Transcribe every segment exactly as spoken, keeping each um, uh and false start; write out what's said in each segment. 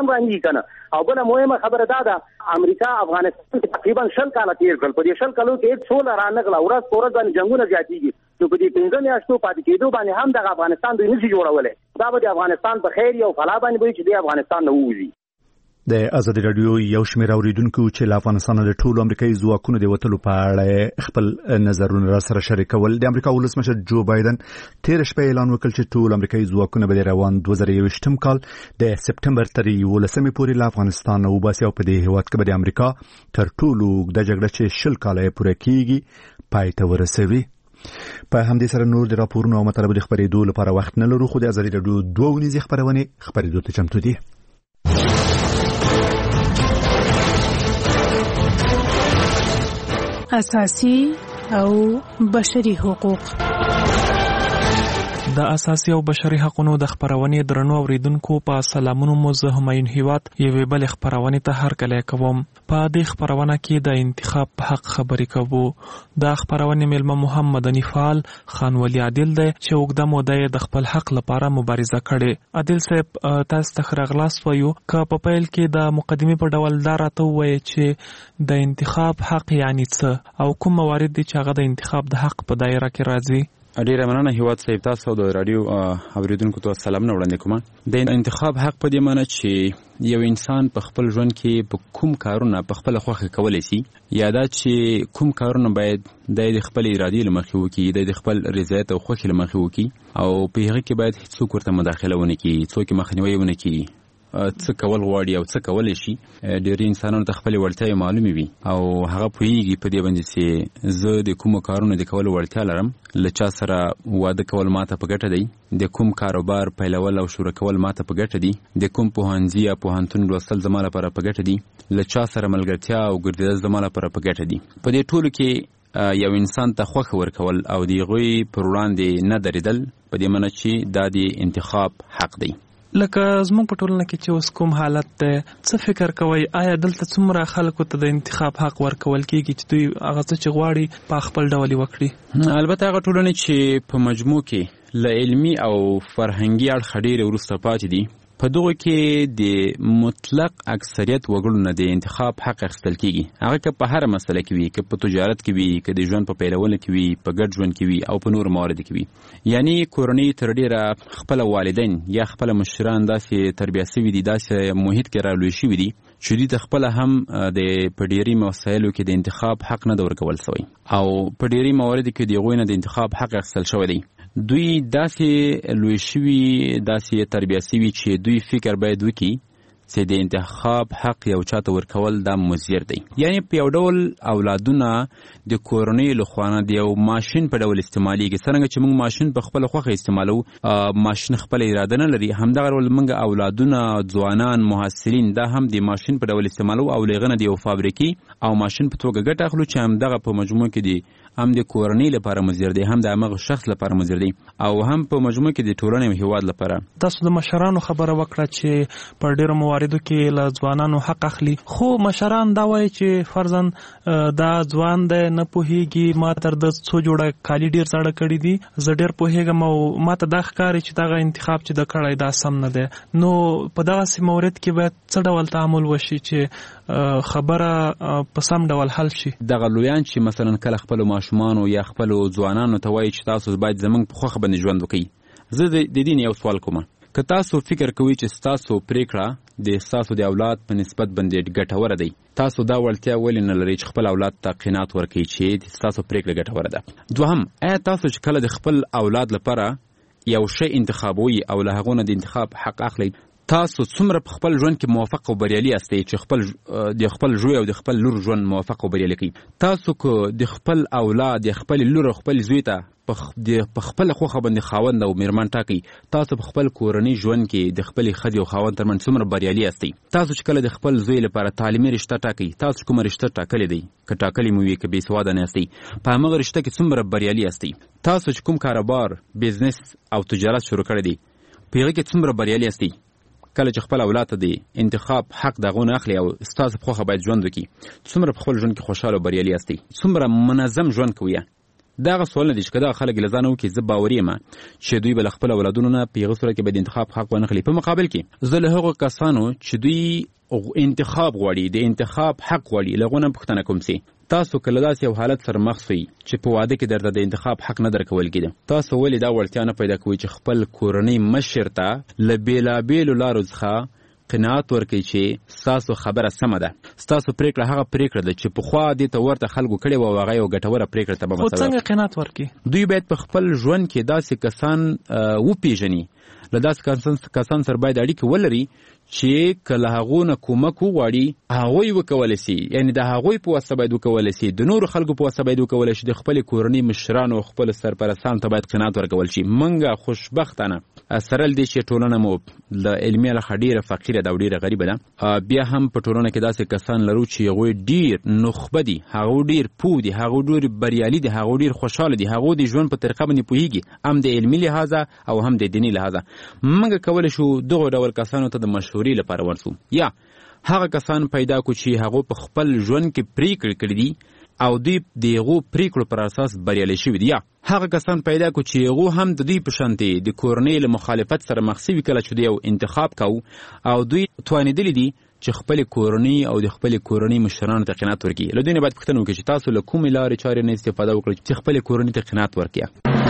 هم باندې کنه. او بل مهمه خبره دا ده امریکا افغانستان تقریبا شل کاله تیر کړل. په دې شل کالو کې هیڅ سوله رانغله. ورځ په ورځ باندې جنگونه زیاتېږي. نو په دې پنځه میاشتو پاتې کېدو باندې هم د افغانستان دوی نشي جوړولی. دا به د افغانستان په خیر او فلاح باندې وي چې د افغانستان نه ووځي. د ازادي رادیو یو شمېر اوریدونکو چې له افغانستان د ټولو امریکایي ځواکونو د وتلو په اړه خپل نظرونه را سره شریکول. د امریکا ولسمشر جو بایدن تیر شپه اعلان وکړ چې ټول امریکایي ځواکونه به روان دوه زره یوویشتم کال د سپتمبر تر یولسمې پورې له افغانستان وباسي او په دې هیواد کې به د امریکا تر ټولو اوږده جګړه چې شل کاله پوره کیږي پای ته ورسوي. په همدې سره نور د راپورونو او مطالبو د خبرېدو لپاره وخت نه لرو، خو د ازادي رادیو دوه ونیزې خبرونه خبرېدو ته چمتو دي. اساسي او بشري حقوق. د اساسي او بشري حقوقو د خبرونې درنو اوریدونکو په سلامونو مو زه همایون هیواد یوې بل خبرونه ته هر کله کوم. په دې خبرونه کې د انتخاب په حق خبرې کوو. د خبرونه ملما محمد انیفال خان ولی عادل دی چې وګړه موده د خپل حق لپاره مبارزه کړې. عادل صاحب تاسو ته خراغلاس وایو ک په پیل کې د مقدمه په ډول دا راته وایي چې د انتخاب حق یعنی څه او کوم موارد دي چې هغه د انتخاب د حق په دایره کې راځي. ډیره مننه هیواد صاحب، تاسو د رادیو اوریدونکو ته سلام نه وړاندې کوم. د انتخاب حق په دې معنی چې یو انسان په خپل ژوند کې په کوم کارونه په خپل خوښه کولای شي، یا دا چې کوم کارونه باید د خپل ارادي لمخې وکړي، د خپل رضایت او خوښۍ لمخې وکړي، او په هغه کې باید هیڅوک ورته مداخله ونه کړي، څوک مخنیوي ونه کړي څه کول غواړي او څه کولای شي. ډېر انسانانو ته خپل وړتیاوې معلومې وي او هغه پوهیږي په دې باندې چې زه د کومو کارونو د کولو وړتیا لرم، له چا سره واده کول ماته په ګټه دی، د کوم کاروبار پیلول او شروع کول ماته په ګټه دی، د کوم پوهنځي یا پوهنتون لوستل زما لپاره په ګټه دی، له چا سره ملګرتیا او ګرځېدل زما لپاره په ګټه دی. په دې ټولو کې یو انسان ته خوښه ورکول او د هغوی پر وړاندې نه درېدل په دې معنی چې دا د انتخاب حق دی. لکه زموږ په ټولنه کې چې اوس کوم حالت دی، څه فکر کوئ آیا دلته څومره خلکو ته د انتخاب حق ورکول کېږي چې دوی هغه څه چې غواړي په خپل ډول یې وکړي؟ البته هغه ټولنې چې په مجموع کې له علمي او فرهنګي اړخه ډېرې وروسته پاتې دي، په دغه کې د مطلق اکثریت وګړو نه د انتخاب حق اخیستل کېږي. هغه که په هره مسله کې وي، که په تجارت کې وي، که د ژوند په پیلولو کې وي، په ګډ ژوند کې وي او په نورو مواردو کې وي. یعنی کورنۍ تر ډېره خپله والدین یا خپله مشران داسې تربیه شوي دي، داسې محیط کې رالوی شوي دي چې دوی ته خپله هم د په ډېري مسایلو کې د انتخاب حق نه ده ورکول شوی، او په ډېري مواردو کې د هغوی نه د انتخاب حق اخیستل شوی دی. دوی داسې لوی شوي، داسې تربیه شوي چې دوی فکر باید وکړي چې د انتخاب حق یو چاته ورکول دا مضر دی. یعنی په یو ډول اولادونه د کورنۍ لخوا نه د یو ماشین په ډول استعمالیږي. څرنګه چې موږ ماشین په خپله خوښه استعمالو، ماشین خپله اراده نه لري، همدغه ډول موږ اولادونه، ځوانان، محصلین دا هم د ماشین په ډول استعمالو او له هغه نه د یو فابریکې او ماشین په توګه ګټه اخلو چې همدغه په مجموع کې دی هم د کورنۍ لپاره مضر دی، هم د هغه شخص لپاره مضر دی، او هم په مجموع کې د ټولنې او هیواد لپاره. تاسو د مشرانو خبره وکړه چې په ډېرو مواردو کې له ځوانانو حق اخلي، خو مشران دا وایي چې فرضاً دا ځوان دی، نه پوهېږي، ما تر د څو جوړه کالي ډېر زاړه کړي دي، زه ډېر پوهېږم او ما ته دا ښکاري چې دغه انتخاب چې د کړی دا سم نه دی. نو په دغسې مورد کې باید څه ډول تعامل وشي چې خبره په سم ډول حل شي؟ دغه لویان چې مثلا کله خپلو ماشومانو یا خپلو ځوانانو ته وایي چې تاسو باید زموږ په خوښه باندې ژوند وکړئ، زه د دې نه یو سوال کوم. که تاسو فکر کوئ چې ستاسو پریکړه د ستاسو د اولاد په نسبت باندې ګټوره دی، تاسو دا وړتیا ولې نه لرئ چې خپل اولاد ته قناعت ورکړئ چې ستاسو پریکړه ګټوره ده؟ دوهم، آیا تاسو چې کله د خپل اولاد لپاره یو شی انتخابوي او له هغو نه د انتخاب حق اخلئ، تاسو څومره په خپل ژوند کې موفق او بریالي یاستئ چې خپل د خپل زوی او د خپل لور ژوند موفق او بریالي کړئ؟ تاسو که د خپل اولاد، د خپل لور او خپل زوی ته په خپل خوښه باندې خاوند او میرمن ټاکئ، تاسو په خپل کورنۍ ژوند کې د خپلې ښځې او خاوند ترمنځ څومره بریالي یاستئ؟ تاسو چې کله د خپل زوی لپاره تعلیمي رشته ټاکئ، تاسو کومه رشته ټاکلې دی، که ټاکلې مو وي که بې سواده نه یاستئ، په همغه رشته کې څومره بریالي یاستئ؟ تاسو چې کوم کاروبار، بزنس او تجارت شروع کړی دی، په هغه کې څومره بریالي یاستئ؟ کله چې خپل اولاد ته د انتخاب حق د هغو نه اخلي او ستاسو په خوښه باید ژوند وکړي، څومره په خپل ژوند کې خوشحاله او بریالي یاستئ؟ څومره منظم ژوند کوئ؟ دغه سوال نه دی چې که دغه خلک له ځانه وکړي، زه باوري یم چې دوی به له خپلو اولادونو نه په هغه صورت کې به د انتخاب حق ونه خلي. په مقابل کې زه له هغو کسانو چې دوی انتخاب غواړي، د انتخاب حق غواړي، له هغو نه پوښتنه کوم چې تاسو کله داسې یو حالت سره مخ شئ چې په واده کې درته د انتخاب حق نه درکول کېده، تاسو ولې دا وړتیا نه پیدا کوئ چې خپل کورنۍ مشر ته له بېلابېلو لارو څخه قناعت ورکړي چې ستاسو خبره سمه ده، ستاسو پرېکړه هغه پرېکړه ده چې پخوا دې ته ورته خلکو کړې وه او هغه یو ګټوره پرېکړه ته به خو څنګه قناعت ورکړي؟ دوی باید په خپل ژوند کې داسې کسان وپېژني، له داسې کسان سره باید اړیکې ولري چې که له هغو نه کومک وغواړي هغوی وکولی سي، یعنې د هغوی په واسطه باید وکولی سي، د نورو خلکو په واسطه باید وکولی شي، د خپلې کورنۍ مشرانو او خپلو سرپرستانو ته باید قناعت ورکول شي. موږ خوشبختانه سره له دې چې ټولنه مو له علمي اړخه ډېره فقیره ده او ډېره غریبه ده، بیا هم په ټولنه کې داسې کسان لرو چې هغوی ډېر نخبه دي، هغوی ډېر پوه دي، هغوی ډېر بریالي دي، هغوی ډېر خوشحاله دي، هغوی د ژوند په طریقه باندې پوهېږي، هم د علمي لحاظه او هم د دیني لحاظه. موږ کولی شو دغو ډول کسانو ته د مشورې لپاره ورسو، یا هغه کسان پیدا کو چې هغه په خپل ژوند کې پریکړې کړې دي او دوی د هغو پریکړو پر اساس بریالي شوي دي، یا هغه کسان پیدا کو چې هغه هم د دوی په شانتې د کورنۍ له مخالفت سره مخ شوي کله چې دوی یو انتخاب کوي او دوی توانېدلي دي چې خپل کورنۍ او د خپل کورنۍ مشرانو ته قناعت ورکړي. له دوی نه باید پوښتنه وکړي چې تاسو له کومې لارې چارې نه استفاده وکړئ چې خپل کورنۍ ته قناعت ورکړي.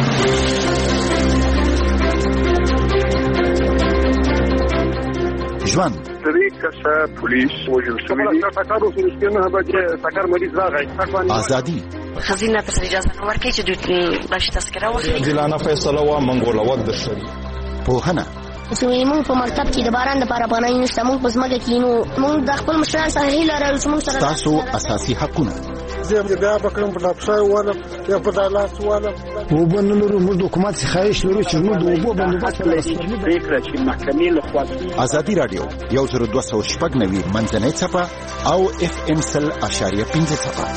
ژوند درې کسه پولیس وژل شوي دي. ټکر وشو چې نه بجې ټکر مریض راغی. ازادي خزینه ته اجازه نه ورکړي چې دوی بشي تذکره واخلي. عادلانه فیصله و منګوله وخت د شری پوهنه سوی مونږ په مکتب کې د باران د پاره باندې نشته، مونږ په ځمکه کې نو مونږ د خپل مشران سره هیله لرو چې مونږ سره تاسو اساسي حقونه زه بیا به کوم په ډاکټر ولا یا په دالاس ولا وبنلرو موږ د حکومت څخه خواهش لرو چې موږ د اوبو بندوبست فکر چې محکمې له خوا ازادي رادیو یو زر دوه سوه شپږ نوي منځنۍ څپه او اف ام سل اشاریه پنځه څپه.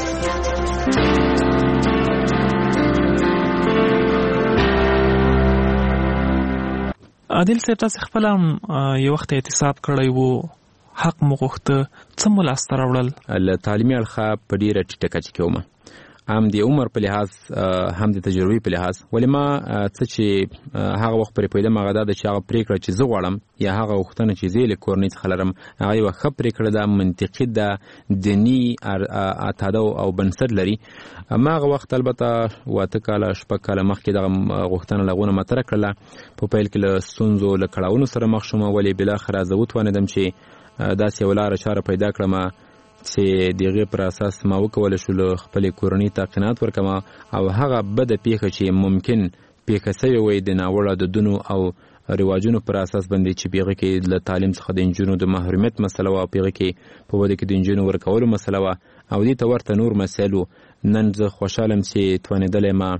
عادل صاحب تاسو خپل یو وخت اعتصاب کړی وو، حق مو غوښته، څه مو لاسته راوړل؟ له تعلیمي اړخه په ډېره ټیټه کچه کې وم، هم د عمر په لحاظ هم د تجربې په لحاظ، ولې ما څه چې هغه وخت پرې پوهېدم هغه دا ده چې هغه پرېکړه چې زه غواړم یا هغه غوښتنه چې زه یې له کورنۍ څخه لرم هغه یوه ښه پرېکړه ده، منطقي ده، دیني اعتاده او بنسټ لري. ما هغه وخت البته واته کاله شپږ کاله مخکې دغه غوښتنه له هغو نه مطرح کړله. په پیل کې له ستونزو له کړاوونو سره مخ شوم، ولې بالاخره زه وتوانېدم چې داسې یوه لاره چاره پیدا کړم چې د هغې پر اساس ما وکولی شو له خپلې کورنۍ ته قناعت ورکړم او هغه بده پیښه چې ممکن پیښه سوې وی د ناوړه دودونو او رواجونو پر اساس باندې چې په هغې کې له تعلیم څخه د نجونو د محرومیت مسله وه او په هغې کې په وده کې د نجونو ورکولو مسله وه او دې ته ورته نور مسایل وو. نن زه خوشحاله یم چې توانېدلی ما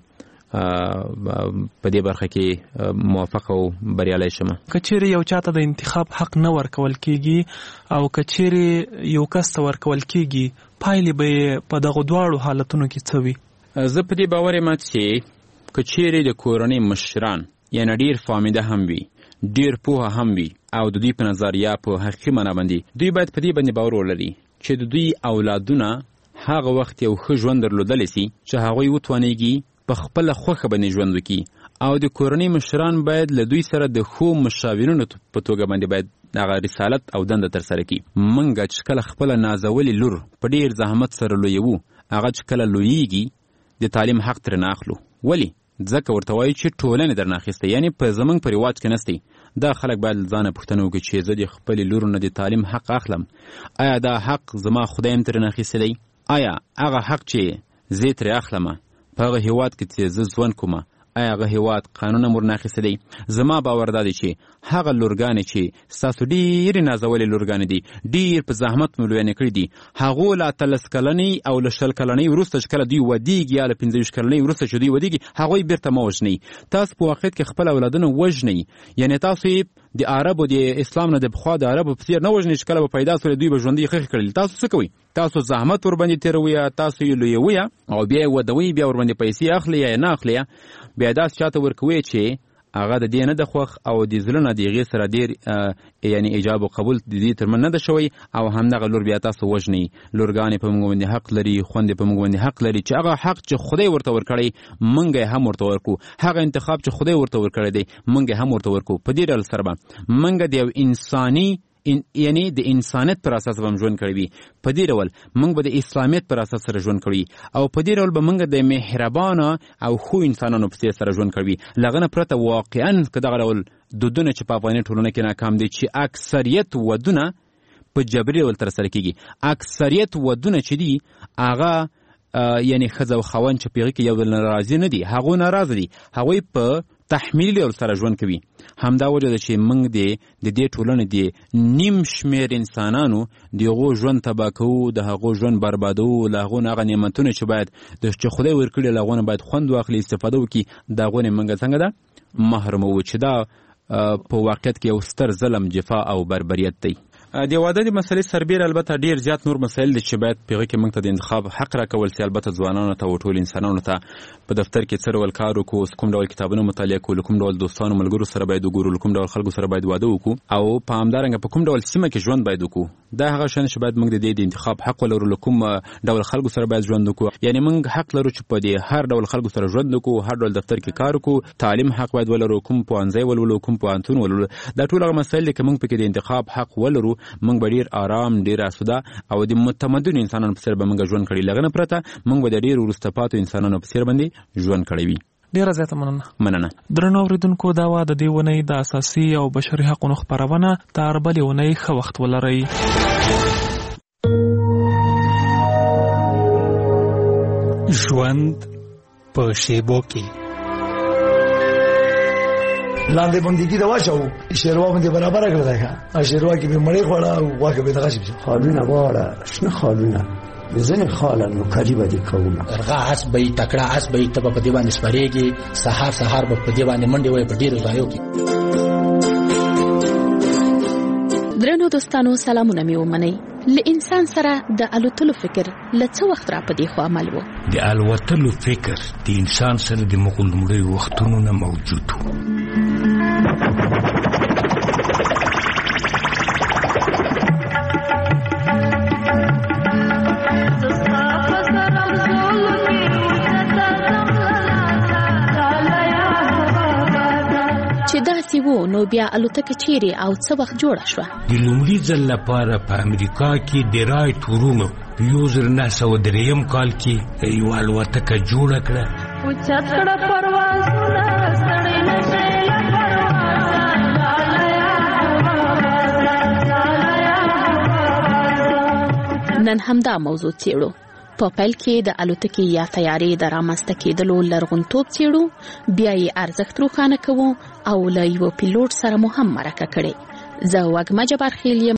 په دې برخه کې موفق او بریالی شم. که چیرې یو چاته د انتخاب حق نه ورکول کېږي او که چیرې یو کس ته ورکول کېږي، پایلې به یې په دغو دواړو حالتونو کې څه وي؟ زه په دې باور یم چې که چیرې د کورنۍ مشران یعنې ډېر فامیده هم وي، ډېر پوهه هم وي او د دوی په نظر یا په حقیقي معنا باندې دوی باید په دې باندې باور ولري چې د دوی اولادونه هغه وخت یو ښه ژوند درلودلی سي چې هغوی وتوانېږي په خپله خوښه باندې ژوند وکړي او د کورنۍ مشران باید له دوی سره د ښو مشاورینو په توګه باندې باید هغه رسالت او دنده ترسره کړي. موږ چې کله خپله نازولې لور په ډېر زحمت سره لویوو، هغه چې کله لویېږي د تعلیم حق ترې نه اخلو. ولې؟ ځکه ورته وایي چې ټولنې درنه اخیستی، یعنې په زموږ په رواج کې نستی. دا خلک باید له ځانه پوښتنه وکړي چې زه د خپلې لور نه د تعلیم حق اخلم، آیا دا حق زما خدای هم ترې نه اخیستلی؟ آیا هغه حق چې زه ترې اخلمه په هغه هېواد کې چې زه ژوند کومه آیا هغه هېواد قانون هم ورنه اخیستی؟ زما باور دا دی چې هغه لورګانې چې ستاسو ډېرې نازولې لورګانې دي، ډېر په زحمت مو لویانې کړي دي، هغو له اتلس کلنۍ او له شل کلنۍ وروسته چې کله دوی ودېږي یا له پنځه ویشت کلنۍ وروسته چې دوی ودېږي هغوی بېرته مه وژنئ. تاسو په واقعیت کې خپل اولادونه وژنئ، یعنې تاسو یې د عربو د اسلام نه د پخوا د عربو په څېر نه وژنئ چې کله به پیدا سول دوی به ژوندۍ خښې کړلې. تاسو څه کوئ؟ تاسو زحمت ورباندې تېروئ، تاسو یې لویوئ او بیا یې ودوئ، بیا ورباندې پیسې اخلئ یا یې نه اخلئ، بیا داسې چاته ورکوئ چې هغه د دې نه د خوښ او د زړه نه د هغې سره ډېر یعنې ایجاب او قبول د دې ترمنځ نه ده شوی او همدغه لور بیا تاسو وژنئ. لورګانې په موږ باندې حق لري، خویندې په موږ باندې حق لري چې هغه حق چې خدای ورته ورکړی موږ یې هم ورته ورکړو، هغه انتخاب چې خدای ورته ورکړی دی موږ یې هم ورته ورکړو. په دې ډول سره به موږ د یو انساني ان یعنی د انسانیت پر اساس به ژوند کړی وي. په دې ډول موږ به د اسلامیت پر اساس سره ژوند کړی او په دې ډول به موږ د مهربانه او خو انسانانو په څیر سره ژوند کړی. لغه نه پرته واقعا که دغه ډول دودونه چې په افغاني ټولنه کې ناکام دي چې اکثریت ودونه په جبري ډول ترسره کیږي، اکثریت ودونه چې دي هغه یعنی ښځه او خاوند چې په هغې کې یو بل نه راضي نه دي، هغوی ناراضه دي، هغوی په تحمیلي ډول سره ژوند کوي. همدا وجه ده چې موږ د دې ټولنې د نیم شمېر انسانانو د هغو ژوند تباه کوو، د هغو ژوند بربادوو، له هغو نه هغه نعمتونه چې باید چې خدای ورکړي له هغو نه باید خوند واخلي، استفاده وکړي، د هغو نه موږ څنګه ده محروموو چې دا په واقعیت کې یو ستر ظلم، جفا او بربریت دی. د واده د مسلې سربیر البته ډیر زیات نور مسایل دي چې باید په هغه کې موږ ته د انتخاب حق راکول سي. البته ځوانانو ته او ټول انسانانو ته په دفتر کې څه ډول کار وکړو، کوم ډول کتابونه مطالعه کړو، کوم ډول دوستانو ملګرو سره باید وګورو، کوم ډول خلکو سره باید واده وکړو او په همدارنګه په کوم ډول سیمه کې ژوند باید وکړو. دا هغه شان چې باید موږ د دې د انتخاب حق ولرو، کوم ډول خلکو سره باید ژوند وکړو. یعنی موږ حق لرو چې په دې هر ډول خلکو سره ژوند وکړو، هر ډول دفتر کې کار وکړو، تعلیم حق باید ولرو، کوم پوهنځی ولولو، کوم پوهنتون ولولو. دا ټول هغه مسایل دي چې موږ پکې د انتخاب حق ولرو، موږ به ډیر آرام، ډیر اسوده او د متمدن انسانانو په څیر به موږ ژوند کړی. لغه نه پرته موږ به د ډیر وروسته پاتو انسانانو په څیر باندې ژوند کړی وي. ډیره زیاته مننه. مننه. درنو اوریدونکو، دا وه د دې اونۍ د اساسي او بشري حقونو خپرونه. تر بلې اونۍ ښه وخت ولرئ. ژوند په شیبو کې لاندې بندګي دا واچو شیروا باندې برابر کړل دا شیروا کې به مړې خوړه واکه به دغه شي خالونه واړه شنه خالونه ځنه خاله نو کړي باندې کومه ارغه اس به تکړه اس به ته په دې باندې سپریږي، سحر سحر په دې باندې منډي وای په ډیرو ځایو کې. درنو دوستانو، سلامونه مې ومنئ. له انسان سره د الوتلو فکر له څه وخت را په دې خو عمل و. د الوتلو فکر د انسان سره د مغلومړي وختونو نه موجود و. وو نو بیا الوتکه چیرې او څه وخت جوړه شوه؟ د لومړي ځل لپاره په امریکا کې د رایټ وروڼو په یو زر نه سوه درېیم کال کې یوه الوتکه جوړه کړه. اوچت کړه پروازونه ستړی نشي له پروازه. نن همدا موضوع څېړو. په پیل کې د الوتکې یا طیارې د رامنځته کېدلو لرغونتوب څېړو، بیا یې ارزښت روښانه کوو او له یوه پیلوټ سره مو هم مرکه کړې. زه وږمه جبارخیل یم.